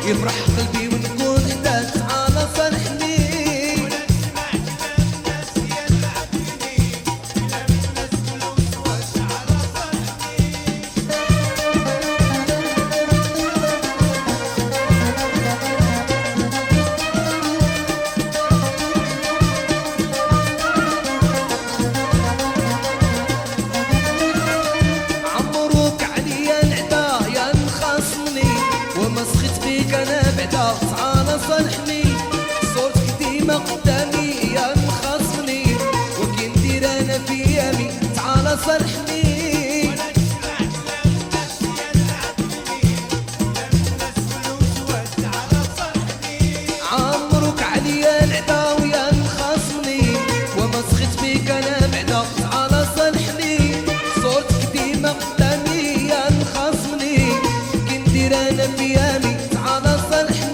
يفرح قلبي ونكون حداك تعالى صالحني. تعالى صالحني صورتك ديما قدامي يا مخاصمني وكي ندير انا في يامي تعالى صالحني. عمرك عليا العدا ويا مخاصمني وما سخيت بيك انا بعدا تعالى صالحني صورتك ديما قدامي يا مخاصمني وكي ندير انا في يامي تعالى صالحني.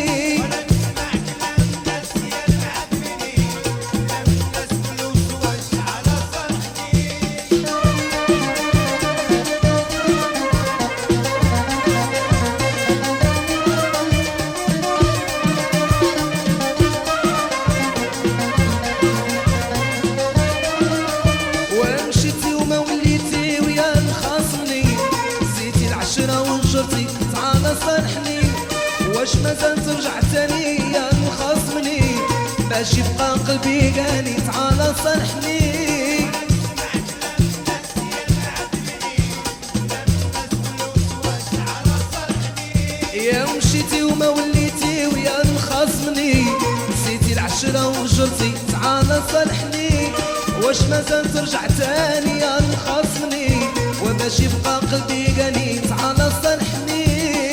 تعالى صالحني واش مازال ترجع تاني يا مخاصمني باش يبقى قلبي قاني تعالى صالحني. يا مشيتي وما وليتي ويا مخاصمني نسيتي العشرة وجرتي تعالى صالحني واش مازال ترجع تاني يا مخاصمني وباش يبقى قلبي قاني تعالى صالحني.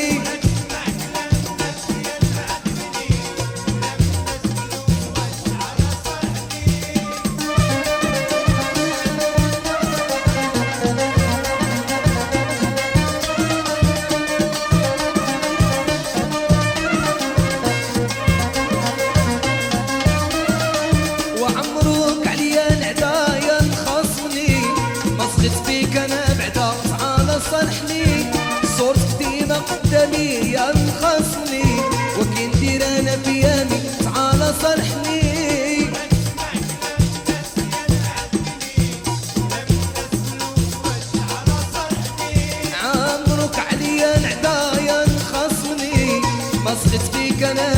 وعمرك عليا العدا يا مخاصمني ما سخيت فيك انا بعدا تعالى صالحني صورتك ديما قدامي يا مخاصمني وكي ندير انا في يامي تعالى صالحني. عمرك عليا العدا يا مخاصمني ما سخيت فيك انا